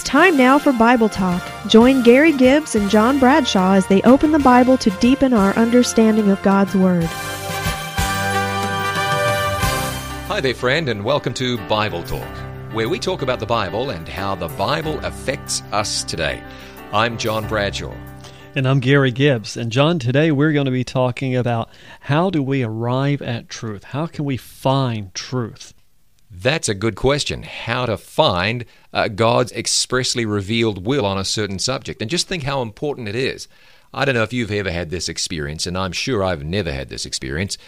time now for Bible Talk. Join Gary Gibbs and John Bradshaw as they open the Bible to deepen our understanding of God's Word. Hi there, friend, and welcome to Bible Talk, where we talk about the Bible and how the Bible affects us today. I'm John Bradshaw. And I'm Gary Gibbs. And John, today we're going to be talking about how do we arrive at truth? How can we find truth? That's a good question. How to find God's expressly revealed will on a certain subject. And just think how important it is. I don't know if you've ever had this experience, and I'm sure I've never had this experience.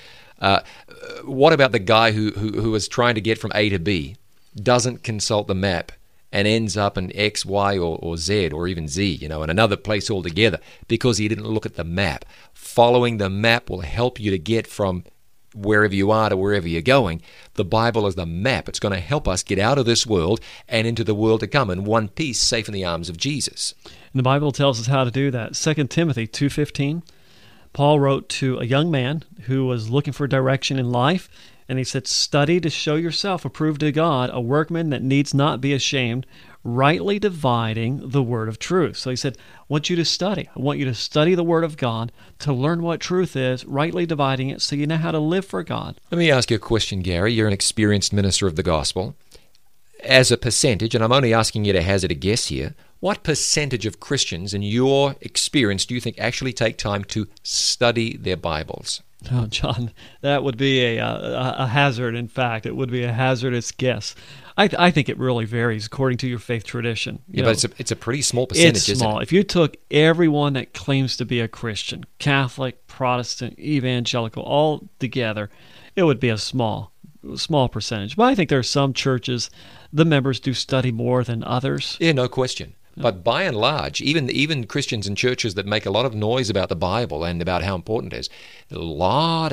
What about the guy who is trying to get from A to B, doesn't consult the map, and ends up in X, Y, or Z, or even Z, in another place altogether, because he didn't look at the map? Following the map will help you to get from wherever you are to wherever you're going. The Bible is the map. It's going to help us get out of this world and into the world to come in one piece, safe in the arms of Jesus. And the Bible tells us how to do that. 2 Timothy 2:15, Paul wrote to a young man who was looking for direction in life, and he said, "Study to show yourself approved to God, a workman that needs not be ashamed, rightly dividing the word of truth." So he said, I want you to study. I want you to study the word of God to learn what truth is, rightly dividing it so you know how to live for God. Let me ask you a question, Gary. You're an experienced minister of the gospel. As a percentage, and I'm only asking you to hazard a guess here, what percentage of Christians in your experience do you think actually take time to study their Bibles? Oh, John, that would be a hazard. In fact, it would be a hazardous guess. I think it really varies according to your faith tradition. But it's a pretty small percentage, it's small. Isn't it? If you took everyone that claims to be a Christian, Catholic, Protestant, evangelical, all together, it would be a small percentage. But I think there are some churches, the members do study more than others. Yeah, no question. But by and large, even Christians in churches that make a lot of noise about the Bible and about how important it is, a lot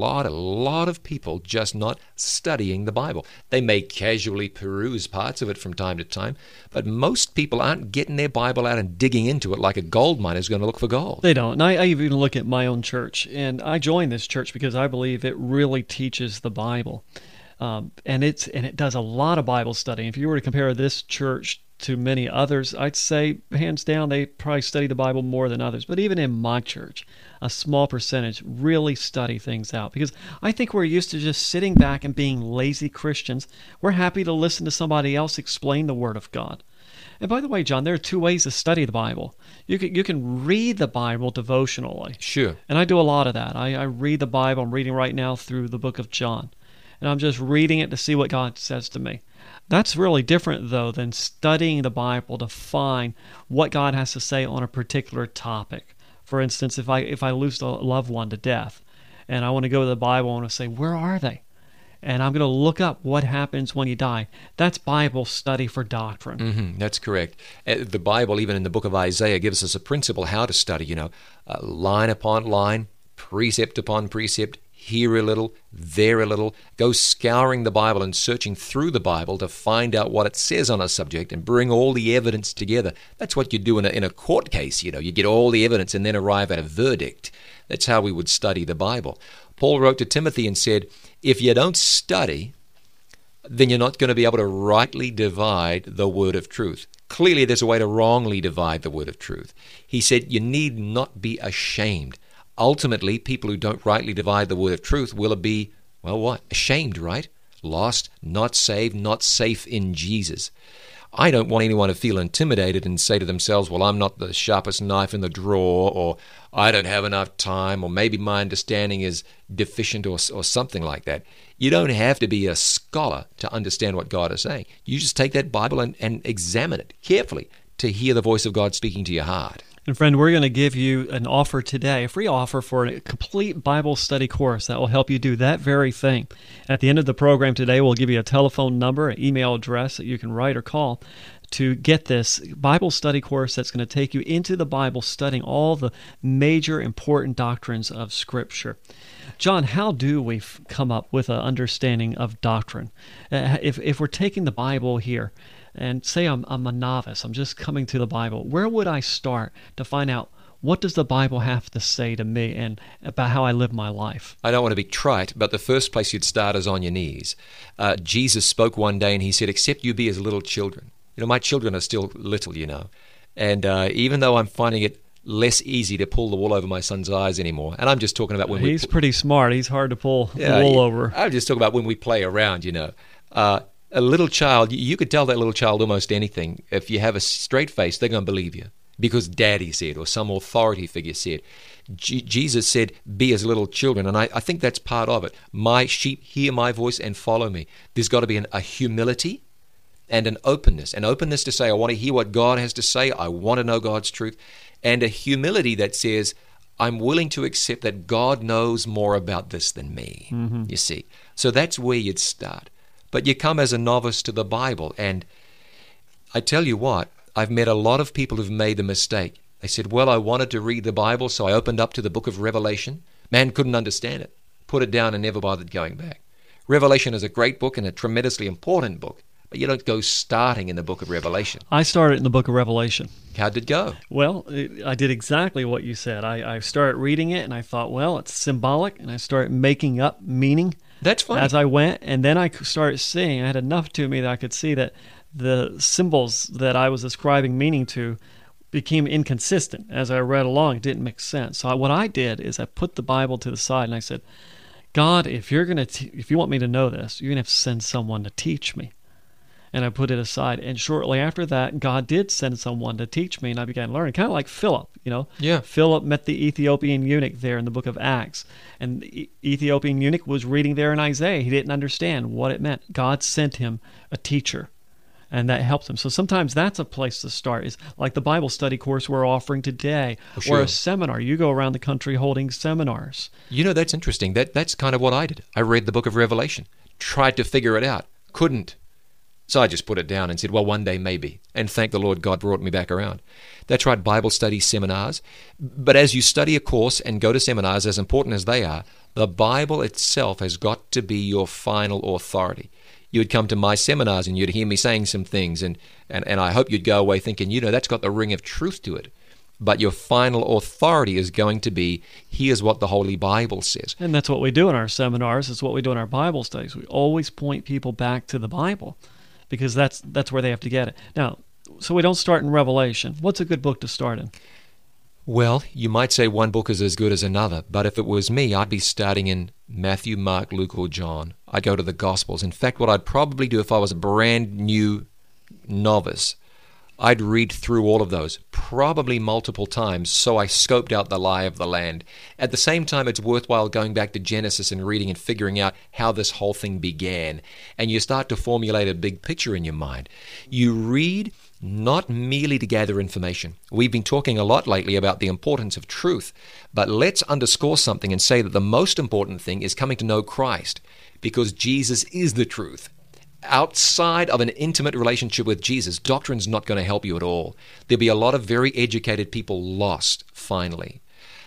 of people just not studying the Bible. They may casually peruse parts of it from time to time, but most people aren't getting their Bible out and digging into it like a gold miner is going to look for gold. They don't. And I even look at my own church, and I joined this church because I believe it really teaches the Bible. And it does a lot of Bible study. If you were to compare this church to many others, I'd say, hands down, they probably study the Bible more than others. But even in my church, a small percentage really study things out. Because I think we're used to just sitting back and being lazy Christians. We're happy to listen to somebody else explain the Word of God. And by the way, John, there are two ways to study the Bible. You can read the Bible devotionally. Sure. And I do a lot of that. I read the Bible. I'm reading right now through the book of John. And I'm just reading it to see what God says to me. That's really different, though, than studying the Bible to find what God has to say on a particular topic. For instance, if I lose a loved one to death, and I want to go to the Bible, I want to say, where are they? And I'm going to look up what happens when you die. That's Bible study for doctrine. Mm-hmm, that's correct. The Bible, even in the book of Isaiah, gives us a principle how to study, line upon line, precept upon precept, here a little, there a little, go scouring the Bible and searching through the Bible to find out what it says on a subject and bring all the evidence together. That's what you do in a court case, you get all the evidence and then arrive at a verdict. That's how we would study the Bible. Paul wrote to Timothy and said, if you don't study, then you're not going to be able to rightly divide the word of truth. Clearly, there's a way to wrongly divide the word of truth. He said, you need not be ashamed. Ultimately, people who don't rightly divide the word of truth will be, ashamed, right? Lost, not saved, not safe in Jesus. I don't want anyone to feel intimidated and say to themselves, well, I'm not the sharpest knife in the drawer, or I don't have enough time, or maybe my understanding is deficient, or something like that. You don't have to be a scholar to understand what God is saying. You just take that Bible and examine it carefully to hear the voice of God speaking to your heart. And friend, we're going to give you an offer today, a free offer for a complete Bible study course that will help you do that very thing. At the end of the program today, we'll give you a telephone number, an email address that you can write or call to get this Bible study course that's going to take you into the Bible, studying all the major important doctrines of Scripture. John, how do we come up with an understanding of doctrine? If we're taking the Bible here, and say I'm a novice, I'm just coming to the Bible, where would I start to find out what does the Bible have to say to me and about how I live my life? I don't want to be trite, but the first place you'd start is on your knees. Jesus spoke one day and he said, except you be as little children. My children are still little, and even though I'm finding it less easy to pull the wool over my son's eyes anymore, and I'm just talking about when he's pretty smart. He's hard to pull the wool over. I'm just talking about when we play around, a little child, you could tell that little child almost anything. If you have a straight face, they're going to believe you because daddy said or some authority figure said. Jesus said, be as little children, and I think that's part of it. My sheep hear my voice and follow me. There's got to be a humility and an openness to say, I want to hear what God has to say. I want to know God's truth, and a humility that says, I'm willing to accept that God knows more about this than me, you see. So that's where you'd start. But you come as a novice to the Bible, and I tell you what, I've met a lot of people who've made the mistake. They said, well, I wanted to read the Bible, so I opened up to the book of Revelation. Man couldn't understand it, put it down and never bothered going back. Revelation is a great book and a tremendously important book, but you don't go starting in the book of Revelation. I started in the book of Revelation. How'd it go? Well, I did exactly what you said. I started reading it, and I thought, well, it's symbolic, and I started making up meaning. That's fine. As I went, and then I started seeing, I had enough to me that I could see that the symbols that I was ascribing meaning to became inconsistent. As I read along, it didn't make sense. So what I did is I put the Bible to the side, and I said, God, if you want me to know this, you're going to have to send someone to teach me. And I put it aside. And shortly after that, God did send someone to teach me, and I began learning. Kind of like Philip, Yeah. Philip met the Ethiopian eunuch there in the book of Acts. And the Ethiopian eunuch was reading there in Isaiah. He didn't understand what it meant. God sent him a teacher, and that helped him. So sometimes that's a place to start, is like the Bible study course we're offering today, Sure. or a seminar. You go around the country holding seminars. That's interesting. That's kind of what I did. I read the book of Revelation, tried to figure it out, couldn't. So I just put it down and said, well, one day maybe. And thank the Lord, God brought me back around. That's right, Bible study seminars. But as you study a course and go to seminars, as important as they are, the Bible itself has got to be your final authority. You would come to my seminars and you'd hear me saying some things, and I hope you'd go away thinking, that's got the ring of truth to it. But your final authority is going to be, here's what the Holy Bible says. And that's what we do in our seminars. It's what we do in our Bible studies. We always point people back to the Bible, because that's where they have to get it. Now, so we don't start in Revelation. What's a good book to start in? Well, you might say one book is as good as another, but if it was me, I'd be starting in Matthew, Mark, Luke, or John. I'd go to the Gospels. In fact, what I'd probably do if I was a brand new novice, I'd read through all of those, probably multiple times, so I scoped out the lie of the land. At the same time, it's worthwhile going back to Genesis and reading and figuring out how this whole thing began. And you start to formulate a big picture in your mind. You read not merely to gather information. We've been talking a lot lately about the importance of truth, but let's underscore something and say that the most important thing is coming to know Christ, because Jesus is the truth. Outside of an intimate relationship with Jesus, doctrine's not going to help you at all. There'll be a lot of very educated people lost, finally.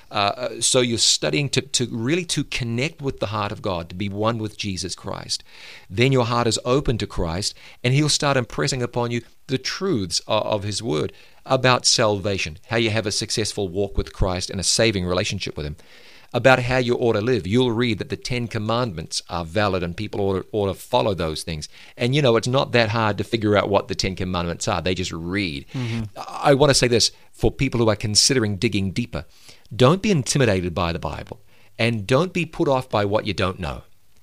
So you're studying to really connect with the heart of God, to be one with Jesus Christ. Then your heart is open to Christ, and He'll start impressing upon you the truths of His Word about salvation, how you have a successful walk with Christ and a saving relationship with Him. About how you ought to live. You'll read that the 10 Commandments are valid and people ought to follow those things. And it's not that hard to figure out what the 10 Commandments are. They just read. Mm-hmm. I want to say this for people who are considering digging deeper. Don't be intimidated by the Bible, and don't be put off by what you don't know.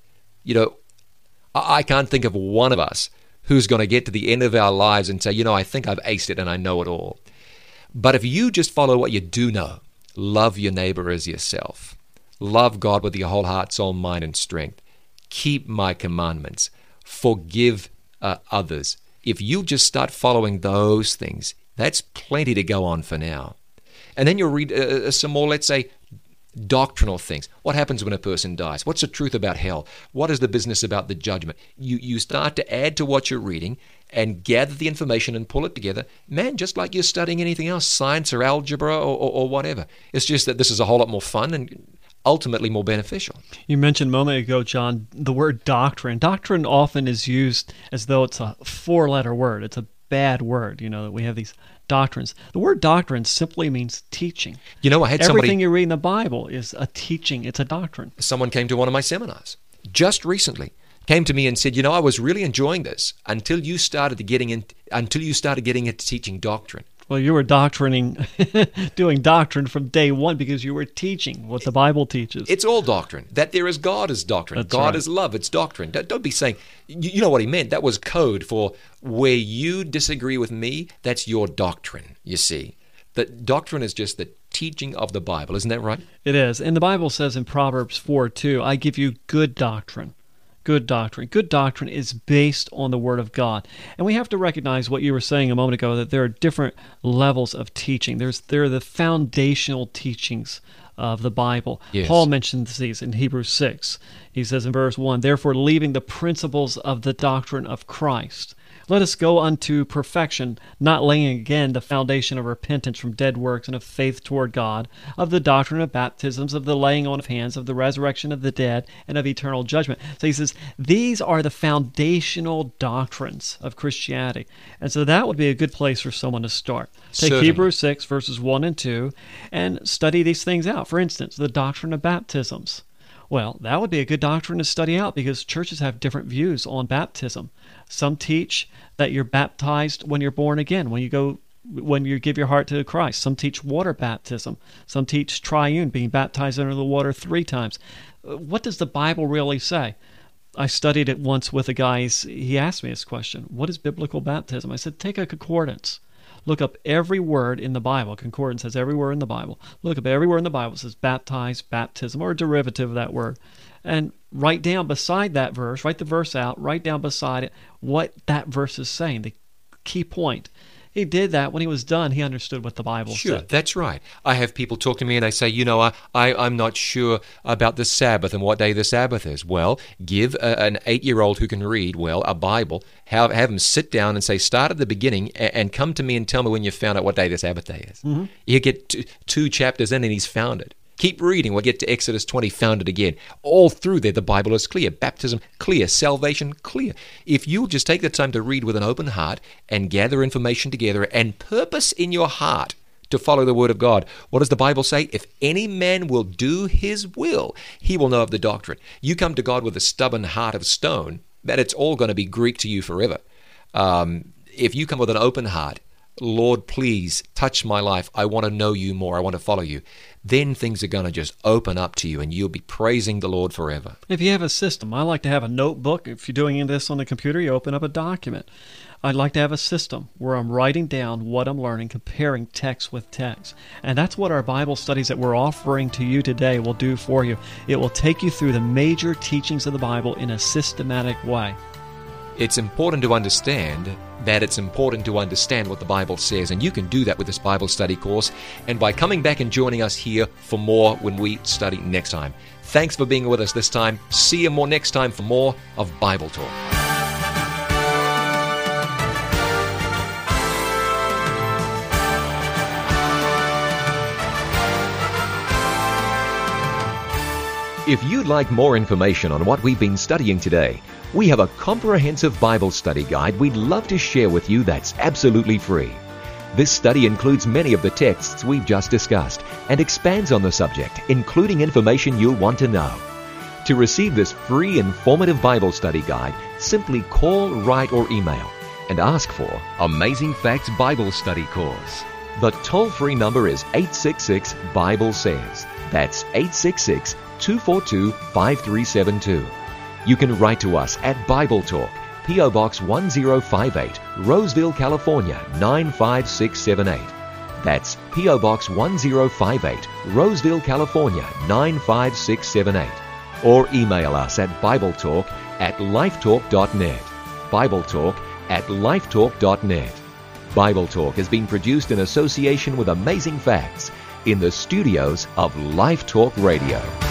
I can't think of one of us who's going to get to the end of our lives and say, I think I've aced it and I know it all. But if you just follow what you do know, love your neighbor as yourself, love God with your whole heart, soul, mind, and strength, keep my commandments, forgive others. If you just start following those things, that's plenty to go on for now. And then you'll read some more, let's say, doctrinal things. What happens when a person dies? What's the truth about hell? What is the business about the judgment? You start to add to what you're reading and gather the information and pull it together. Man, just like you're studying anything else, science or algebra or whatever. It's just that this is a whole lot more fun and ultimately more beneficial. You mentioned a moment ago, John, the word doctrine. Doctrine often is used as though it's a 4-letter word. It's a bad word, that we have these doctrines. The word doctrine simply means teaching. I had Everything you read in the Bible is a teaching. It's a doctrine. Someone came to one of my seminars just recently. came to me and said, I was really enjoying this until you started getting into teaching doctrine. Well, you were doing doctrine from day one because you were teaching what the Bible teaches. It's all doctrine. That there is God is doctrine. That's God right. is love. It's doctrine. Don't be saying, you know what he meant. That was code for where you disagree with me, that's your doctrine, you see. That doctrine is just the teaching of the Bible. Isn't that right? It is. And the Bible says in Proverbs 4:2, I give you good doctrine. Good doctrine. Good doctrine is based on the Word of God. And we have to recognize what you were saying a moment ago, that there are different levels of teaching. There are the foundational teachings of the Bible. Yes. Paul mentions these in Hebrews 6. He says in verse 1, therefore, leaving the principles of the doctrine of Christ, let us go unto perfection, not laying again the foundation of repentance from dead works and of faith toward God, of the doctrine of baptisms, of the laying on of hands, of the resurrection of the dead, and of eternal judgment. So he says, these are the foundational doctrines of Christianity. And so that would be a good place for someone to start. Take Certainly. Hebrews 6, verses 1 and 2, and study these things out. For instance, the doctrine of baptisms. Well, that would be a good doctrine to study out because churches have different views on baptism. Some teach that you're baptized when you're born again, when you give your heart to Christ. Some teach water baptism. Some teach triune, being baptized under the water 3 times. What does the Bible really say? I studied it once with a guy. He asked me this question, what is biblical baptism? I said, take a concordance. Look up every word in the Bible. Concordance has every word in the Bible. Look up every word in the Bible. It says baptize, baptism, or a derivative of that word. And write down beside that verse, write the verse out, write down beside it what that verse is saying, the key point. He did that. When he was done, he understood what the Bible Sure, said. that's right. I have people talk to me and they say, I'm not sure about the Sabbath and what day the Sabbath is. Well, give an 8-year-old who can read, a Bible, have him sit down and say, start at the beginning and come to me and tell me when you found out what day the Sabbath day is. Mm-hmm. You get 2 chapters in and he's found it. Keep reading. We'll get to Exodus 20, found it again. All through there, the Bible is clear. Baptism, clear. Salvation, clear. If you'll just take the time to read with an open heart and gather information together and purpose in your heart to follow the Word of God, what does the Bible say? If any man will do his will, he will know of the doctrine. You come to God with a stubborn heart of stone, that it's all going to be Greek to you forever. If you come with an open heart, Lord, please touch my life. I want to know you more. I want to follow you. Then things are going to just open up to you and you'll be praising the Lord forever. If you have a system, I like to have a notebook. If you're doing this on the computer, you open up a document. I'd like to have a system where I'm writing down what I'm learning, comparing text with text. And that's what our Bible studies that we're offering to you today will do for you. It will take you through the major teachings of the Bible in a systematic way. It's important to understand that it's important to understand what the Bible says, and you can do that with this Bible study course and by coming back and joining us here for more when we study next time. Thanks for being with us this time. See you more next time for more of Bible Talk. If you'd like more information on what we've been studying today, we have a comprehensive Bible study guide we'd love to share with you that's absolutely free. This study includes many of the texts we've just discussed and expands on the subject, including information you'll want to know. To receive this free, informative Bible study guide, simply call, write, or email and ask for Amazing Facts Bible Study Course. The toll-free number is 866-BIBLE-SAYS. That's 866-242-5372. You can write to us at Bible Talk, P.O. Box 1058, Roseville, California 95678. That's P.O. Box 1058, Roseville, California 95678. Or email us at BibleTalk@lifetalk.net. BibleTalk@lifetalk.net. Bible Talk has been produced in association with Amazing Facts in the studios of Life Talk Radio.